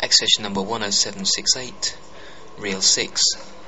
Accession number 10768, reel 6.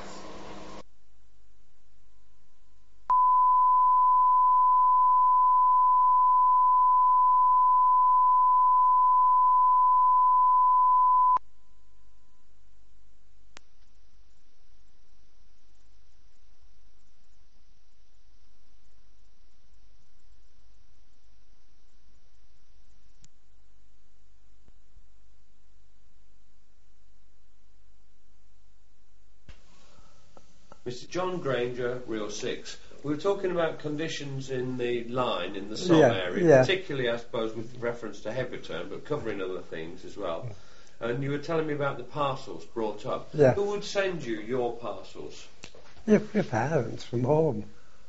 Mr. John Granger, reel 6. We were talking about conditions in the line, in the Somme area, particularly, I suppose, with reference to heavy return, but covering other things as well. And you were telling me about the parcels brought up. Yeah. Who would send you your parcels? Your parents from home.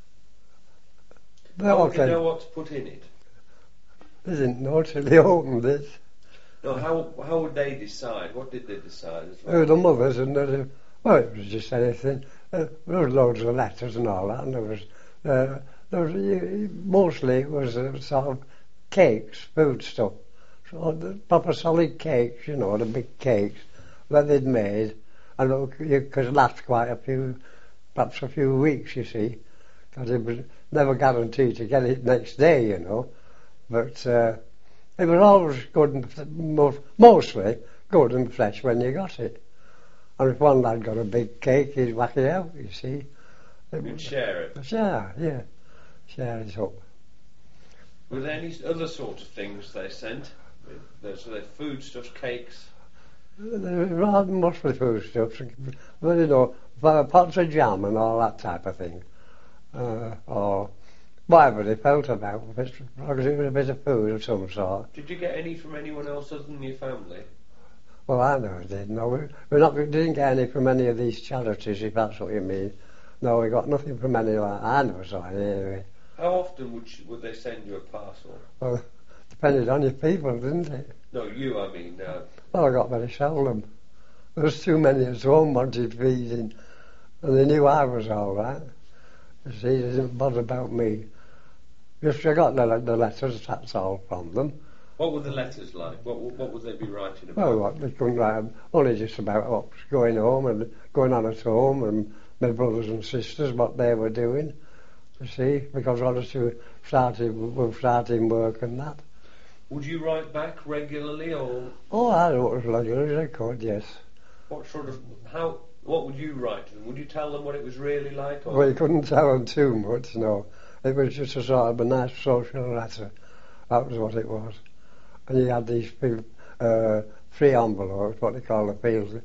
How would you know what to put in it? They didn't know till they opened it. No, how would they decide? What did they decide as well? The mothers and it was just anything. There was loads of letters and all that, and there was mostly it was sort of cakes, food stuff. So the proper solid cakes, you know, the big cakes that they'd made, and it could last perhaps a few weeks, you see, because it was never guaranteed to get it next day, you know. But it was always good and mostly good and fresh when you got it. And if one lad got a big cake, he'd whack it out, you see. You'd share it? Share it up. Were there any other sort of things they sent? So they're foodstuffs, cakes? Rather mostly foodstuffs, but you know, pots of jam and all that type of thing. Or whatever they felt about, as long as it was a bit of food of some sort. Did you get any from anyone else other than your family? Well, I never did. No, we didn't get any from any of these charities, if that's what you mean. No, we got nothing from any of that. I never saw any anyway. How often would they send you a parcel? Well, depended on your people, didn't it? No, you, I mean. Well, I got very seldom. There was too many at home wanted feeding, and they knew I was all right. You see, they didn't bother about me. Just I got the letters, that's all from them. What were the letters like? What would they be writing about? Well, they couldn't write only just about what's going home and going on at home, and my brothers and sisters, what they were doing, you see, because obviously we're starting work and that. Would you write back regularly, or? Oh, I wrote as regularly as I could, yes. What would you write to them? Would you tell them what it was really like? Or? Well, you couldn't tell them too much, no. It was just a sort of a nice social letter. That was what it was. And you had these free envelopes, what they call the field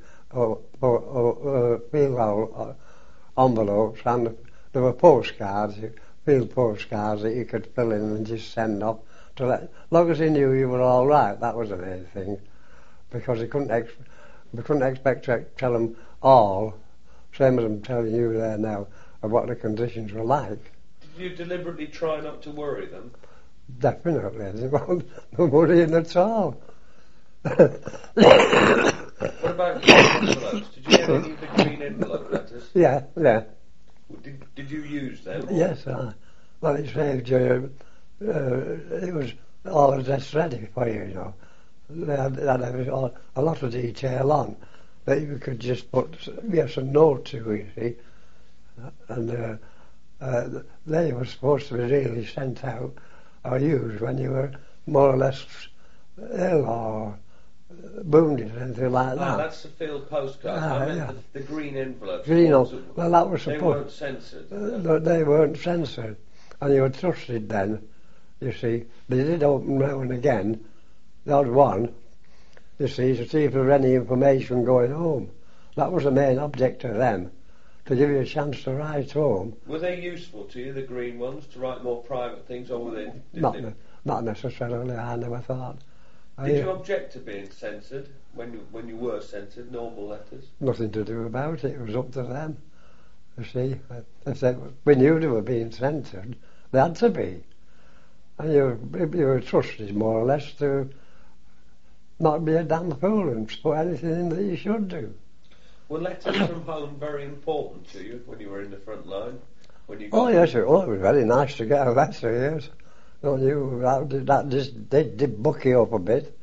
envelopes, and there were postcards, field postcards that you could fill in and just send off. As long as he knew you were all right, that was the main thing, because we couldn't expect to tell them all, same as I'm telling you there now, of what the conditions were like. Did you deliberately try not to worry them? Definitely, I didn't want no worrying at all. What about green envelopes? Did you get any of the green envelope letters? Yeah. Did you use them? Yes, well, it saved you. It was all just ready for you, you know. They had a lot of detail on that you could just put yes and no to, you see. And they were supposed to be really sent out or used when you were more or less ill or wounded or anything like that. That's the field postcard. I meant the green envelopes. Well, that was supposed. They weren't censored. They weren't censored, and you were trusted then. You see, they did open now and again, the odd one. You see, to see if there was any information going home. That was the main object of them, to give you a chance to write home. Were they useful to you, the green ones, to write more private things, or were they? Not necessarily. I never thought. Did you object to being censored when you were censored? Normal letters. Nothing to do about it. It was up to them. You see, we knew they were being censored. They had to be, and you were trusted more or less to not be a damn fool and put anything in that you should do. Were letters from home very important to you when you were in the front line? Yes, it was very nice to get a letter, yes. That just did buck you up a bit,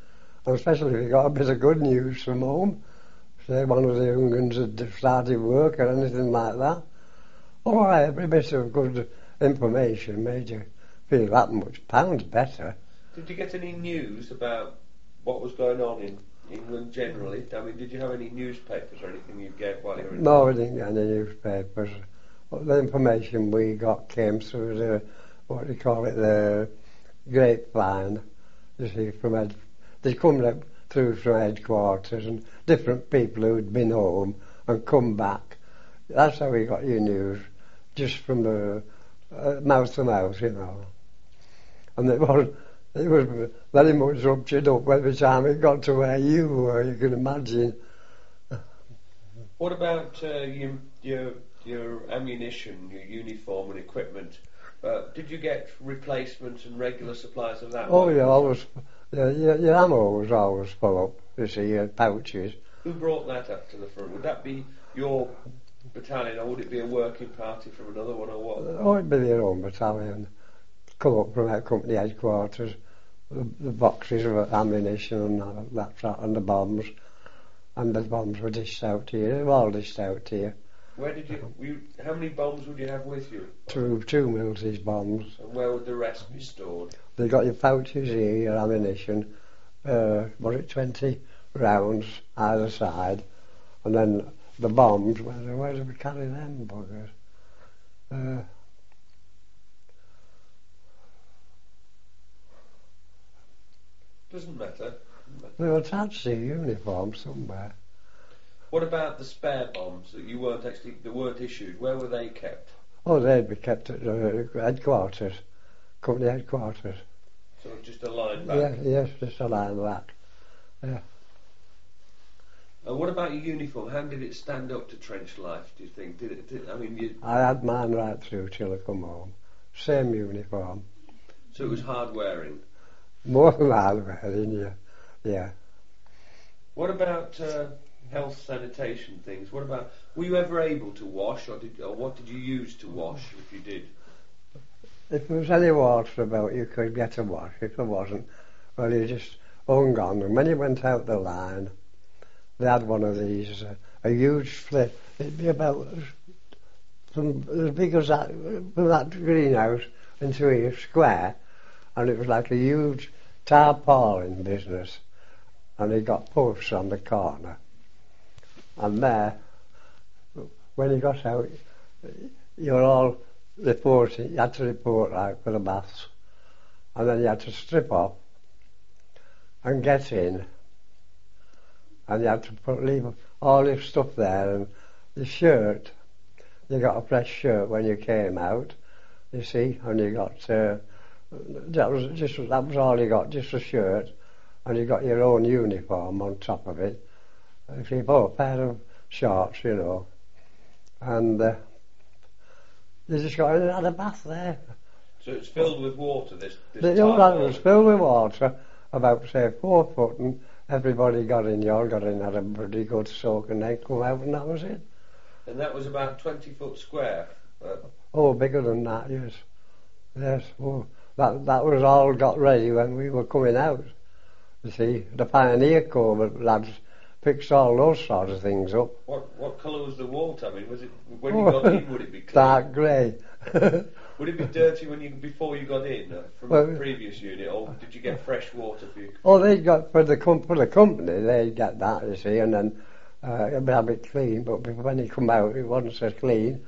And especially if you got a bit of good news from home, say one of the young ones had started work or anything like that. Oh, every bit of good information made you feel that much pounds better. Did you get any news about what was going on in England generally? I mean, did you have any newspapers or anything you get while you were in? No, we didn't get any newspapers. The information we got came through the, what do you call it, the grapevine. You see, they come up through from headquarters and different people who'd been home and come back. That's how we got your news, just from the mouth to mouth, you know. And it was very much ruptured up every time it got to where you were, you can imagine. What about your ammunition, your uniform and equipment? Did you get replacements and regular supplies of that? Oh, yeah, always. Your ammo was always full up, you see, your pouches. Who brought that up to the front? Would that be your battalion, or would it be a working party from another one, or what? Oh, it'd be your own battalion. Come up from our company headquarters, the boxes of ammunition and that sort, and the bombs. And the bombs were dished out to you. They were all dished out to you. Where did how many bombs would you have with you? Two Mills's bombs. And where would the rest be stored? They got your pouches here, your ammunition, was it 20 rounds either side, and then the bombs, where did we carry them buggers? Doesn't matter. They were attached to your uniform somewhere. What about the spare bombs that weren't issued? Where were they kept? Oh, they'd be kept at headquarters, company headquarters. So just a line back? Yeah, yes, just a line back. Yeah. What about your uniform? How did it stand up to trench life, do you think? I had mine right through till I come home. Same uniform. So it was hard wearing? More than hard wearing, yeah. What about health sanitation things? Were you ever able to wash, or what did you use to wash if you did? If there was any water about, you could get a wash. If there wasn't, well, you just hung on. And when you went out the line, they had one of these, a huge flip. It'd be about from as big as that, from that greenhouse into a square, and it was like a huge tarpaulin business. And he got posts on the corner. And there, when you got out, you were all reporting. You had to report out for the baths, and then you had to strip off and get in, and you had to leave all your stuff there, and the shirt. You got a fresh shirt when you came out, you see, and you got that was all you got, just a shirt, and you got your own uniform on top of it. If you bought a pair of shorts, you know, and you just got in and had a bath there. So it's filled with water, this that was filled with water, about, say, 4 foot, and everybody got in, you all got in, had a pretty good soak, and then come out, and that was it. And that was about 20 foot square? Oh, bigger than that, yes. Yes, oh, that was all got ready when we were coming out. You see, the Pioneer Corps lads fixed all those sort of things up. What colour was the water? I mean, was it when you got in? Would it be clean? Dark grey. Would it be dirty before you got in from the previous unit, or did you get fresh water for you? Oh, they got for the company. They get that, you see, and then it'd be a bit clean. But when you come out, it wasn't so clean.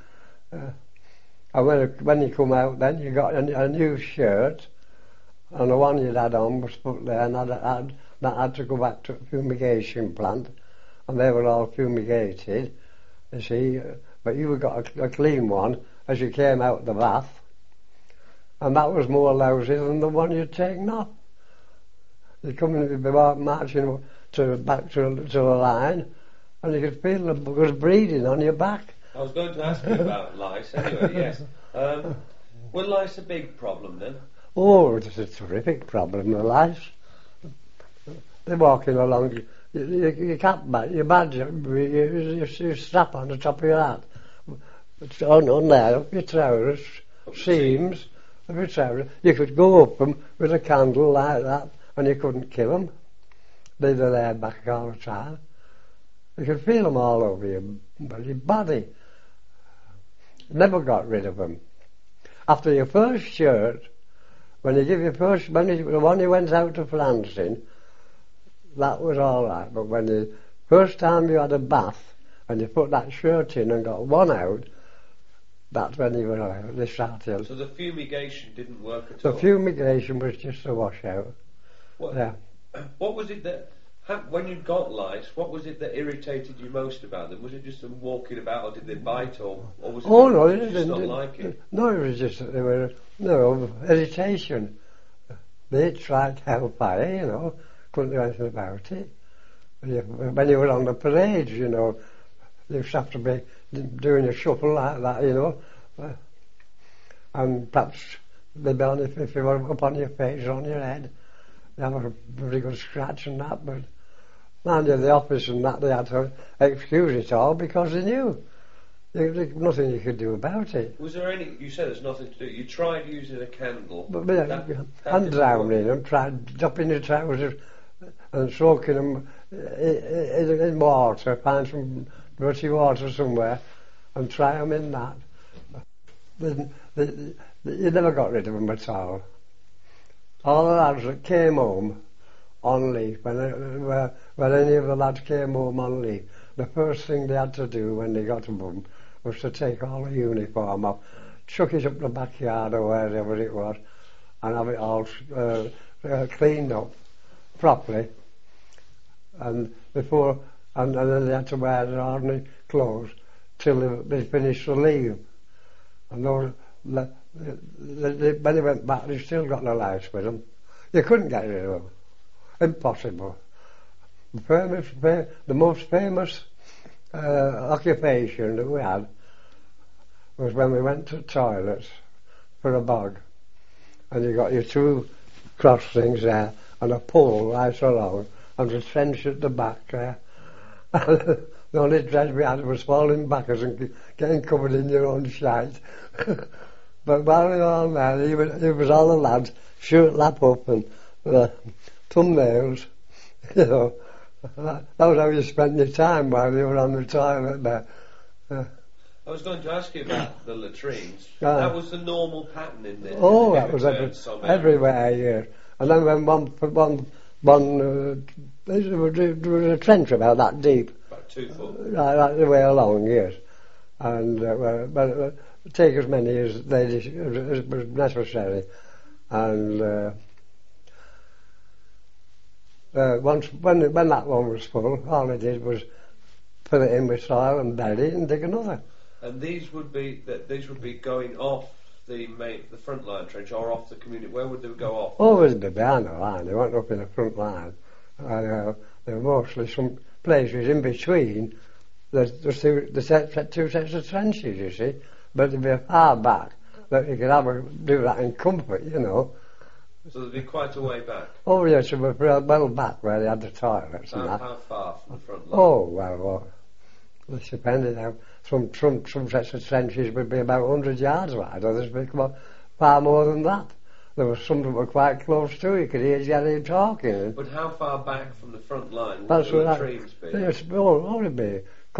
And when you come out, then you got a new shirt, and the one you'd had on was put there, and that had to go back to a fumigation plant, and they were all fumigated, you see. But you got a clean one as you came out the bath, and that was more lousy than the one you'd taken off. You come in, be marching back to the line, and you could feel the buggers breathing on your back. I was going to ask you about lice anyway, yes. Were lice a big problem then? Oh, it's a terrific problem, the lice. They're walking along, you can't badge, your badge, you strap on the top of your hat. It's on there, up your trousers, seams of your trousers. You could go up them with a candle like that, and you couldn't kill them. They were there back all the time. You could feel them all over your body. Never got rid of them. After your first shirt, when you give your first, when you went out to France in, that was all right. But when the first time you had a bath and you put that shirt in and got one out, that's when you were they started. So the fumigation didn't work at all? The fumigation was just a washout. What was it that, when you got lice, what was it that irritated you most about them? Was it just them walking about, or did they bite, or was it they just didn't like it? No, it was just they were irritation. They tried hellfire, couldn't do anything about it. When you were on the parade, you used to have to be doing a shuffle like that, and perhaps maybe if you were up on your face or on your head, you have a very good scratch and that, but mind you, the office and that, they had to excuse it all because they knew. There's nothing you could do about it. Was there any, you said there's nothing to do, you tried using a candle. But and drowning them, tried dropping your trousers and soaking them in water, find some dirty water somewhere and try them in that. You never got rid of them at all. All the lads that came home on leave, when any of the lads came home on leave, the first thing they had to do when they got home was to take all the uniform off, chuck it up the backyard or wherever it was, and have it all cleaned up properly. And then they had to wear their ordinary clothes till they finished the leave. And when they went back, they still got no lice with them. You couldn't get rid of them. Impossible. The most famous occupation that we had was when we went to toilets for a bog, and you got your two cross things there and a pole right along and a trench at the back there. The only dread we had was falling backwards and getting covered in your own shite. But while we were all there, it was all the lads, shirt lap up and thumbnails, That was how you spent your time while you were on the toilet there. I was going to ask you about the latrines. That was the normal pattern in there. Oh, that was everywhere, yes. And then when there was a trench about that deep. About 2 foot. Right the way along, yes. And take as many as was necessary. And once when that one was full, all I did was fill it in with soil and bury it and dig another. And these would be going off the front line trench or off the community. Where would they go off? Always behind the line. They weren't up in the front line. There were mostly some places in between. There's two sets of trenches, you see, but they'd be far back that you could do that in comfort, So they'd be quite a way back? Oh yes, they were well back where they had the toilets and that. How far from the front line? Oh, well, it depended how. Some sets of trenches would be about 100 yards wide, others would be far more than that. There were some that were quite close to you could hear Jerry talking. But how far back from the front line would the latrines be? Yes, it would only be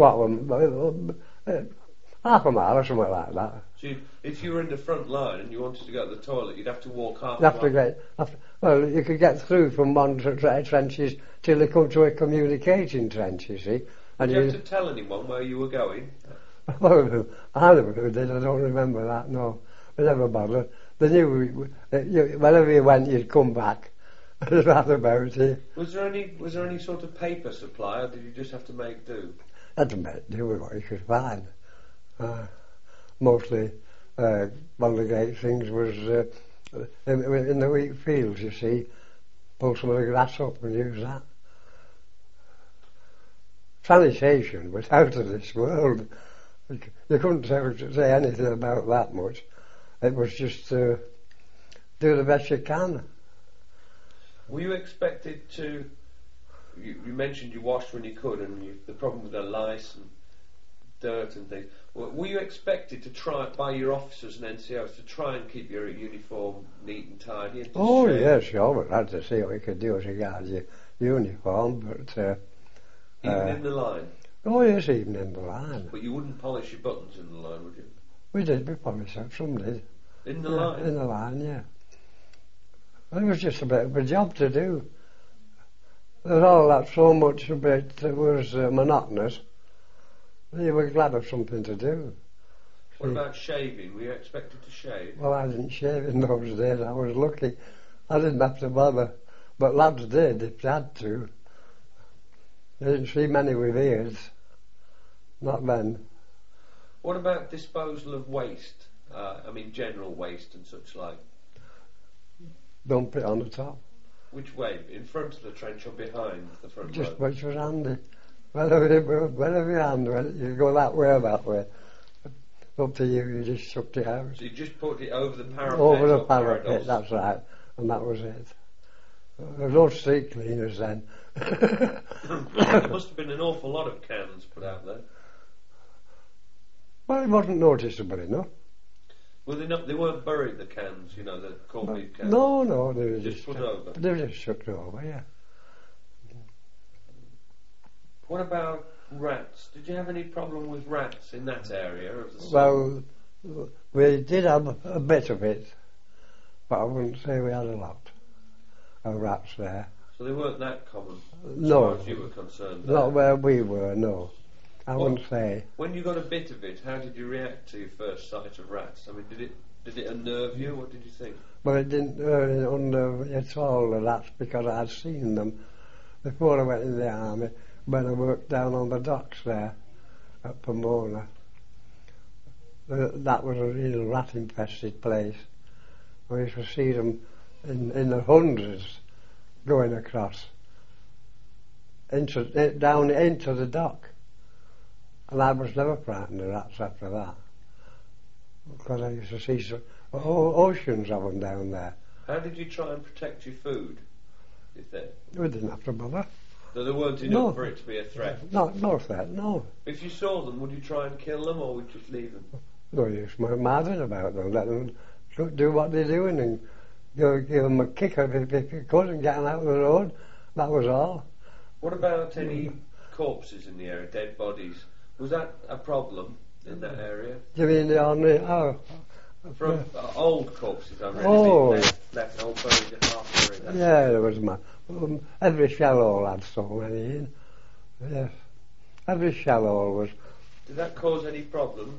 half a mile or something like that. So if you were in the front line and you wanted to go to the toilet, you'd have to walk half a mile? Well, you could get through from one trenches till you come to a communicating trench, you see. Did you have to tell anyone where you were going? Well, I never did. I don't remember that, no. We never bothered. They knew whenever you went, you'd come back. That's about it. Was there any sort of paper supply, or did you just have to make do? Had to make do with what you could find. Mostly, one of the great things was in the wheat fields, you see, pull some of the grass up and use that. Sanitation was out of this world. You couldn't say anything about that much. It was just do the best you can. Were you expected to? You mentioned you washed when you could, and the problem with the lice. And dirt and things. Were you expected to try, by your officers and NCOs, to try and keep your uniform neat and tidy? And yes, sure, but I had to see what we could do as regards your uniform, but... even in the line? Oh, yes, even in the line. But you wouldn't polish your buttons in the line, would you? We did, we polished them, some did. In the line? In the line, yeah. It was just a bit of a job to do. There's all that so much of it that was monotonous. You were glad of something to do. What about shaving? Were you expected to shave? Well, I didn't shave in those days. I was lucky. I didn't have to bother. But lads did, if they had to. I didn't see many with beards. Not then. What about disposal of waste? General waste and such like? Dump it on the top. Which way? In front of the trench or behind the front? Just which was handy. Wherever your hand went, you go that way or that way. Up to you, you just sucked it out. So you just put it over the parapet? Over the parapet, that's right. And that was it. There was no street cleaners then. There must have been an awful lot of cans put out there. Well, it wasn't noticeable enough. Well, they weren't buried, the cans, the corned beef cans? No, they were just put over? They were just chucked over, yeah. What about rats? Did you have any problem with rats in that area of the Well, we did have a bit of it, but I wouldn't say we had a lot of rats there. So they weren't that common, as no, far as you were concerned? Not where we were, no. I wouldn't say. When you got a bit of it, how did you react to your first sight of rats? Did it unnerve you? What did you think? Well, it didn't unnerve me at all, the rats, because I had seen them before I went in the army, when I worked down on the docks there at Pomona. That was a real rat-infested place. We used to see them in the hundreds going across down into the dock. And I was never frightened of rats after that, because I used to see oceans of them down there. How did you try and protect your food? We didn't have to bother. So there weren't enough for it to be a threat? No threat, no. If you saw them, would you try and kill them, or would you just leave them? No use madding about them. Let them do what they're doing and give them a kick if you could and get them out of the road. That was all. What about any corpses in the area, dead bodies? Was that a problem in that area? You mean the army? From old corpses, I really left all buried at half buried. Yeah, there was every shell hole had so many in. Yes, every shell hole was. Did that cause any problems?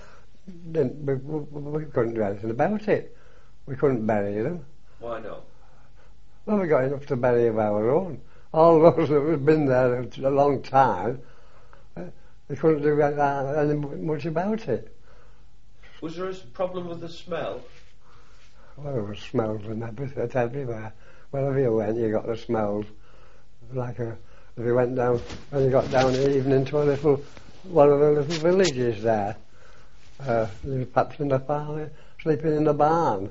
We couldn't do anything about it. We couldn't bury them. Why not? Well, we got enough to bury of our own. All those that had been there a long time, they couldn't do any much about it. Was there a problem with the smell? Well, there were smells and everything everywhere. Wherever you went, you got the smells. If you went down, when you got down even into one of the little villages there, perhaps in the farm, sleeping in the barn.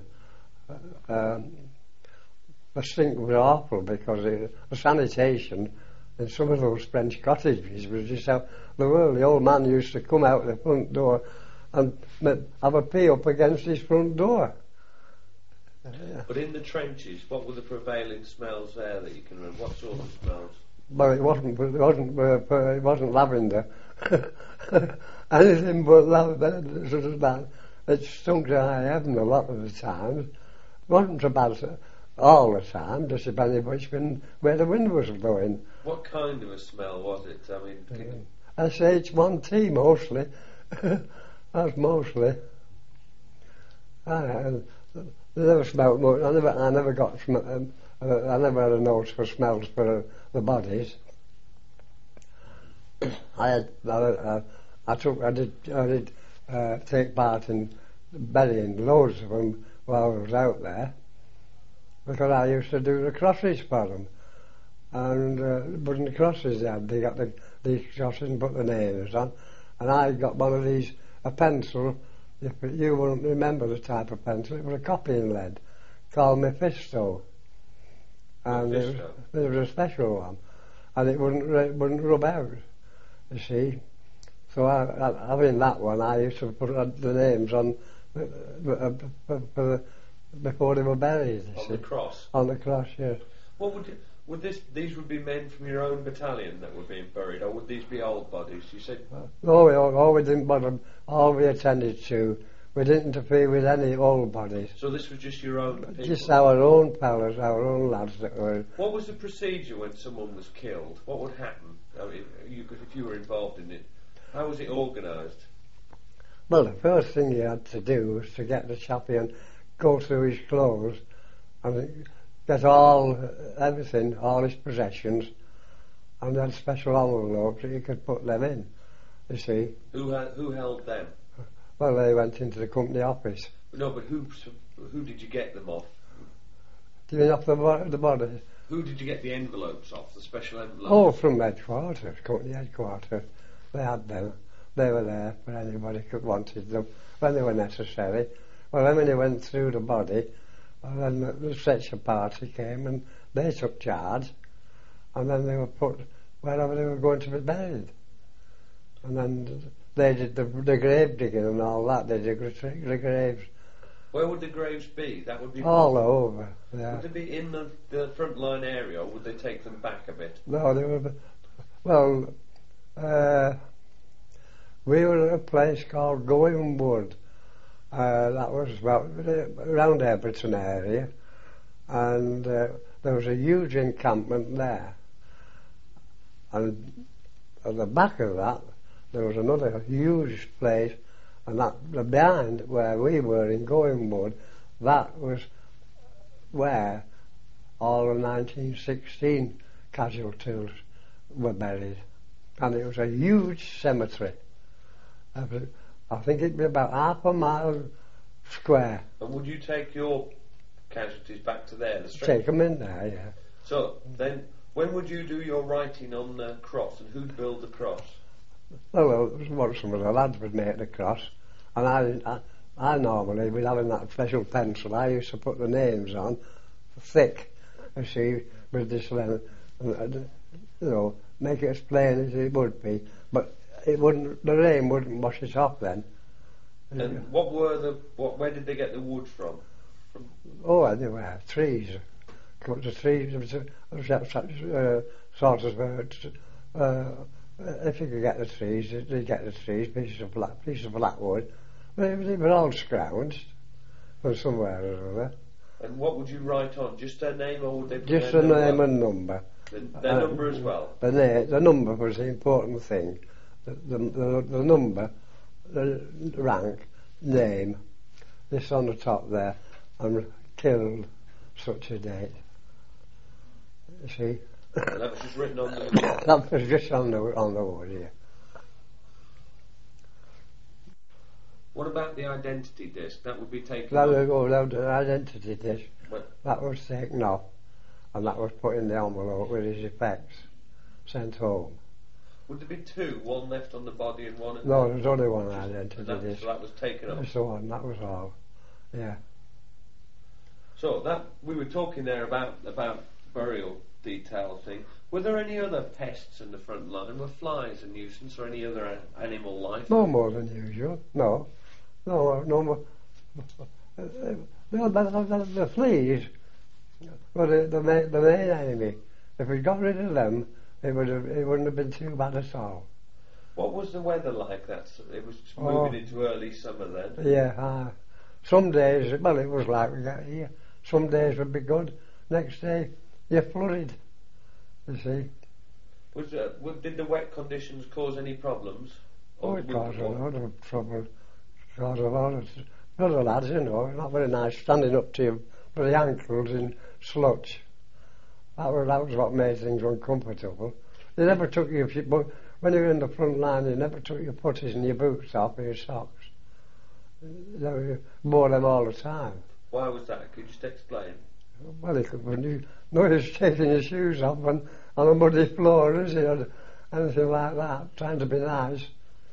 The stink was awful because the sanitation in some of those French cottages was just out the world. The old man used to come out the front door and have a pee up against his front door. But in the trenches, what were the prevailing smells there that you can remember? What sort of smells? Well, it wasn't lavender. Anything but lavender. It stunk to high heaven a lot of the times. It wasn't so bad all the time, just depending where the wind was blowing. What kind of a smell was it? SH1T mostly. That's mostly. I never smelled much. I never got. I never had a nose for smells for the bodies. I did take part in burying loads of them while I was out there, because I used to do the crosses for them, and putting the crosses they got these crosses and put the names on, and I got one of these, a pencil. You won't remember the type of pencil. It was a copying lead called Mephisto, and there was a special one, and it wouldn't rub out. You see, So having that one, I used to put the names on before they were buried. On the cross? On the cross, yes. What these would be men from your own battalion that were being buried, or would these be old bodies? You said... No, we didn't bother. All we attended to, we didn't interfere with any old bodies. So this was just your own people? Just our own fellas, our own lads that were... What was the procedure when someone was killed? What would happen if you were involved in it? How was it organised? Well, the first thing you had to do was to get the chappie and go through his clothes and get everything, all his possessions, and then special envelopes that you could put them in, you see. Who held them? Well, they went into the company office. No, but who did you get them off? Do you mean off the body? Who did you get the envelopes off, the special envelopes? Oh, from headquarters, company headquarters. They had them. They were there for anybody who wanted them when they were necessary. Well, then when they went through the body, and then the stretcher party came and they took charge, and then they were put wherever they were going to be buried. And then they did the grave digging and all that. They did the graves. Where would the graves be? That would be all over. Yeah. Would they be in the front line area, or would they take them back a bit? No, they were. Well, we were at a place called Going Wood. That was around Everton area, and there was a huge encampment there. And at the back of that, there was another huge place, and that behind where we were in Going Wood, that was where all the 1916 casualties were buried, and it was a huge cemetery. I think it'd be about half a mile square. And would you take your casualties back to there? Take them in there, yeah. So then, when would you do your writing on the cross, and who'd build the cross? Well, some of the lads would make the cross, and I normally, with having that special pencil, I used to put the names on thick, you see, with this lens, and, make it as plain as it would be, but the rain wouldn't wash it off then. And where did they get the wood from? Oh, anywhere, trees. Cut the trees, if you could get the trees, they get the trees, pieces of black wood. They were all scrounged from somewhere or other. And what would you write on? Just their name, or would they put just the name and number? Their number as well? The number was the important thing. The number, the rank, name, this on the top there, and killed such a date. You see? And that was just written on the... That was just on the wood, yeah. What about the identity disc? That would be taken off? The identity disc, that was taken off, and that was put in the envelope with his effects, sent home. Would there be two, one left on the body and one... No, there was only one identity disc. So that was taken off? That's the one, that was all, yeah. So we were talking there about burial detail thing. Were there any other pests in the front line? Were flies a nuisance, or any other animal life? No more than usual, no more. The fleas were the main enemy. If we got rid of them, it wouldn't have been too bad at all. What was the weather like? It was moving into early summer then? Yeah, some days, it was like we got here. Some days would be good, next day you're flooded, you see. Did the wet conditions cause any problems? Oh, it caused a lot of trouble. Caused a lot of... Other lads, not very nice, standing up to you for the ankles in sludge. That was what made things uncomfortable. They never took you, when you were in the front line, they never took your puttees and your boots off or your socks. They wore them all the time. Why was that? Could you just explain? Well, nobody's taking your shoes off on a muddy floor, is he? Or anything like that, trying to be nice.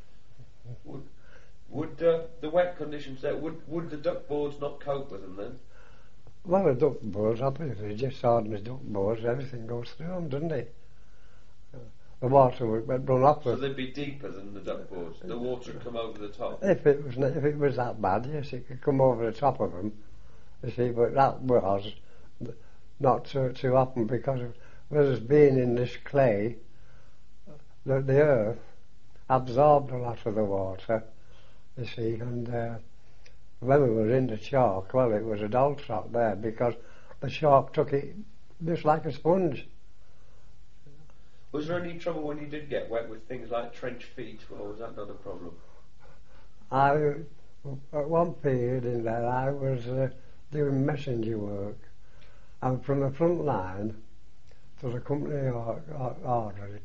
Would the wet conditions there, would the duck boards not cope with them then? Well, the duck boards, obviously, just ordinary duck boards, everything goes through them, doesn't it? the water would run off. So they'd be deeper than the duck boards. The water would come over the top. If it was that bad, yes, it could come over the top of them. You see, but that was not too often because of us being in this clay. The earth absorbed a lot of the water. You see, and when we were in the chalk, well, it was a dull shot there because the chalk took it just like a sponge. Was there any trouble when you did get wet with things like trench feet, or was that not a problem? At one period in there, I was doing messenger work, and from the front line to the company orderly,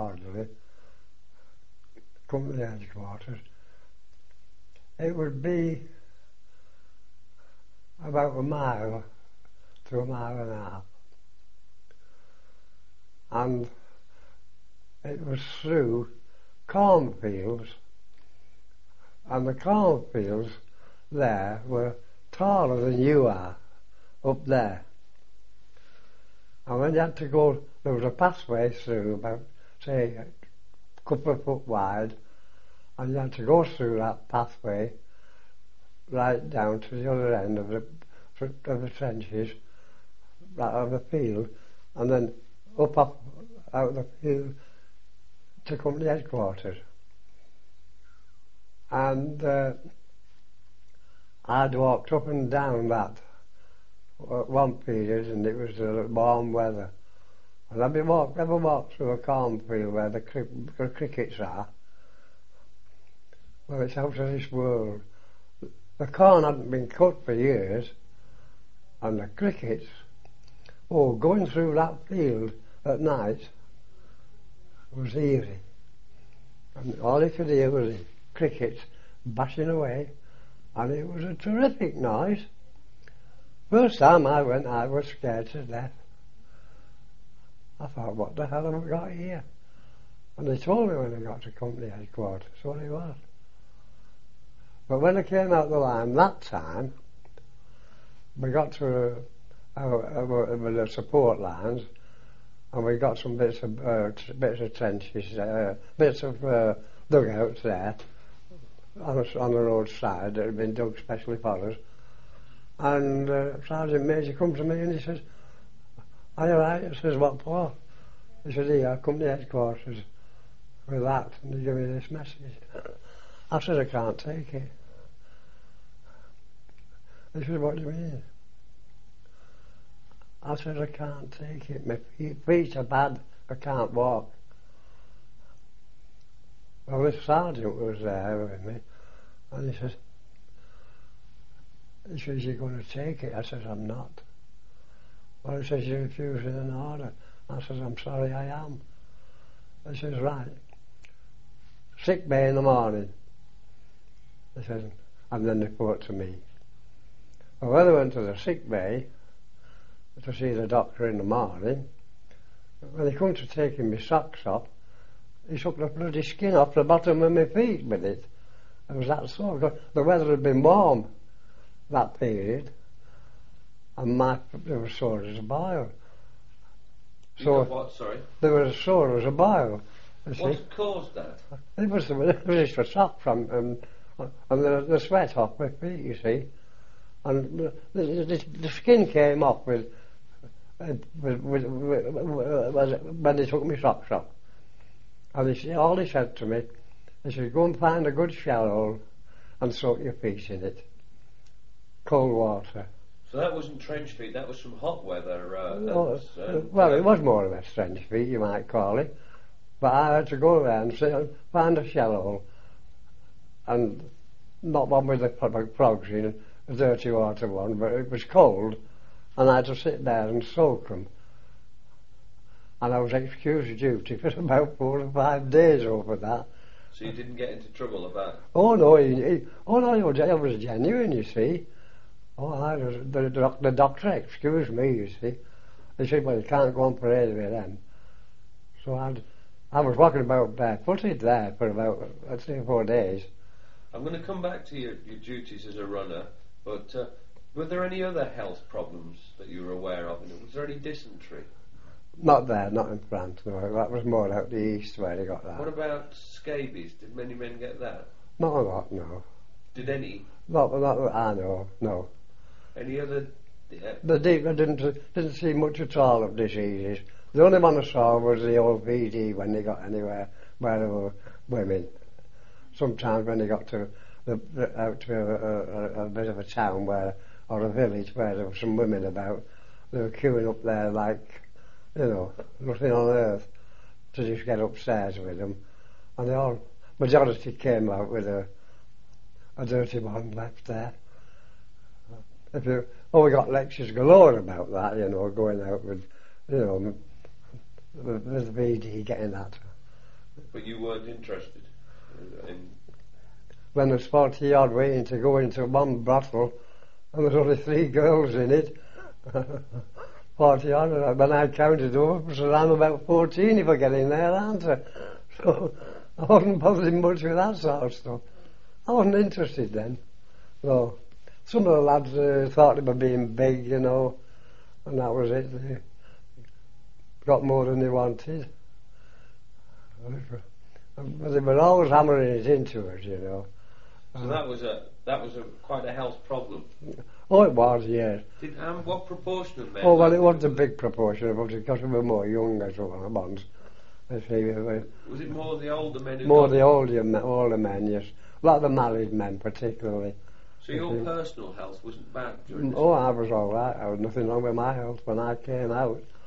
company headquarters, it would be about a mile to a mile and a half, and it was through cornfields, and the cornfields there were taller than you are up there. And when you had to go, there was a pathway through about, say, a couple of foot wide, and you had to go through that pathway right down to the other end of the trenches, right of the field, and then up out of the field to company headquarters. And I'd walked up and down that one period, and it was warm weather. And I'd never walked through a cornfield where the crickets are. Well, it's out of this world. The corn hadn't been cut for years, and the crickets, going through that field at night was eerie. And all you could hear was the crickets bashing away, and it was a terrific noise. First time I went, I was scared to death. I thought, what the hell have we got here? And they told me when I got to company headquarters what it was. But when I came out the line that time, we got to the support lines, and we got some bits of trenches, bits of dugouts there on the roadside that had been dug specially for us. And Sergeant Major come to me and he says, "Are you right?" I says, "What for?" He says, "Here, company headquarters with that," and he gave me this message. I said, "I can't take it." He said, "What do you mean?" I said, "I can't take it. My feet are bad. I can't walk." Well, this sergeant was there with me, and he says, "You're going to take it?" I says, "I'm not." Well, he says, "You're refusing an order." I says, "I'm sorry, I am." He says, "Right. Sick bay in the morning." He says, and then report to me. Well, when I went to the sick bay to see the doctor in the morning, when he come to taking my socks off, he took the bloody skin off the bottom of my feet with it. It was that sore. The weather had been warm that period, and they were sore as a boil. So what? Sorry. They were sore as a boil. What caused that? It was just a shock from and the sweat off my feet. You see, and the skin came off with when they took my socks off. And all he said to me, he said, "Go and find a good shell hole and soak your feet in it. Cold water." So that wasn't trench feet, that was from hot weather. Well, it was more or less trench feet, you might call it. But I had to go there and find a shell hole, and not one with the frogs in, a dirty water one, but it was cold, and I had to sit there and soak them. And I was excused duty for about 4 or 5 days over that. So you didn't get into trouble about it? Oh no, I was genuine, you see. The doctor excused me, you see. He said, "Well, you can't go on parade with them." So I was walking about barefooted there for about 3 or 4 days. I'm going to come back to your duties as a runner, but were there any other health problems that you were aware of? Was there any dysentery? Not there, not in France, no. That was more out the east where they got that. What about scabies? Did many men get that? Not a lot, no. Did any? Not that I know, no. Any other? I didn't see much at all of diseases. The only one I saw was the old VD when they got anywhere where there were women. Sometimes when they got to out to a bit of a town or a village where there were some women about, they were queuing up there like, nothing on earth to just get upstairs with them. And majority came out with a dirty one left there. We got lectures galore about that, going out with, with the VD getting that. But you weren't interested in... When there's 40 odd waiting to go into one brothel, and there's only 3 girls in it, 40 odd, when I counted up, so I'm about 14 if I get in there, aren't I? So I wasn't bothering much with that sort of stuff. I wasn't interested then. So some of the lads thought they were being big, and that was it. They got more than they wanted. But they were always hammering it into us, So that was quite a health problem. Oh, it was, yes. What proportion of men? Oh, well, it wasn't a big proportion of us because we were more young as well, once. Was it more the older men? More the older men, yes. A lot of the married men, particularly. So your personal health wasn't bad during this I was all right. I had nothing wrong with my health when I came out.